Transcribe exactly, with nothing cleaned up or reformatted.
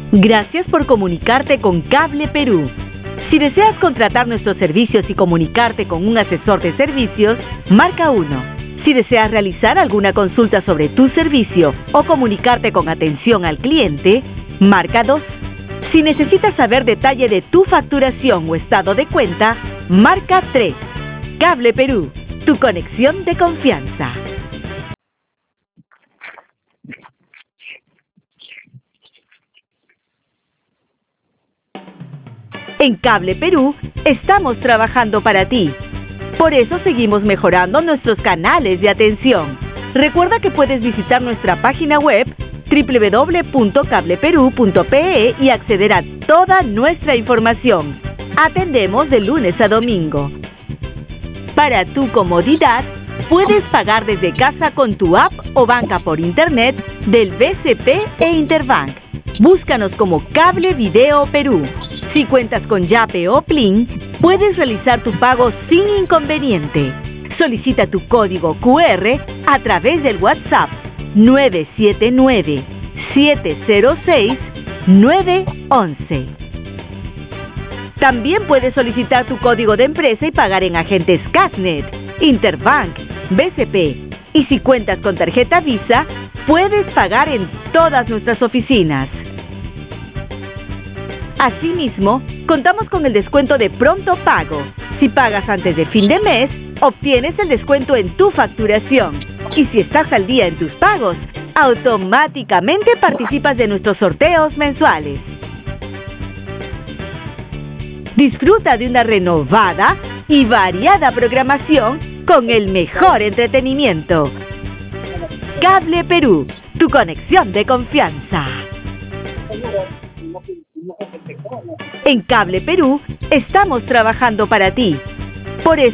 Gracias por comunicarte con Cable Perú. Si deseas contratar nuestros servicios y comunicarte con un asesor de servicios, marca uno. Si deseas realizar alguna consulta sobre tu servicio o comunicarte con atención al cliente, marca dos. Si necesitas saber detalle de tu facturación o estado de cuenta, marca tres. Cable Perú, tu conexión de confianza. En Cable Perú estamos trabajando para ti. Por eso seguimos mejorando nuestros canales de atención. Recuerda que puedes visitar nuestra página web doble u doble u doble u punto cable perú punto pe e y acceder a toda nuestra información. Atendemos de lunes a domingo. Para tu comodidad, puedes pagar desde casa con tu app o banca por internet del B C P e Interbank. Búscanos como Cable Video Perú. Si cuentas con Yape o Plin, puedes realizar tu pago sin inconveniente. Solicita tu código cu erre a través del WhatsApp nueve siete nueve, siete cero seis, nueve once. También puedes solicitar tu código de empresa y pagar en agentes Casnet, Interbank, B C P. Y si cuentas con tarjeta Visa, puedes pagar en todas nuestras oficinas. Asimismo, contamos con el descuento de pronto pago. Si pagas antes de fin de mes, obtienes el descuento en tu facturación. Y si estás al día en tus pagos, automáticamente participas de nuestros sorteos mensuales. Disfruta de una renovada y variada programación con el mejor entretenimiento. Cable Perú, tu conexión de confianza. En Cable Perú estamos trabajando para ti. Por eso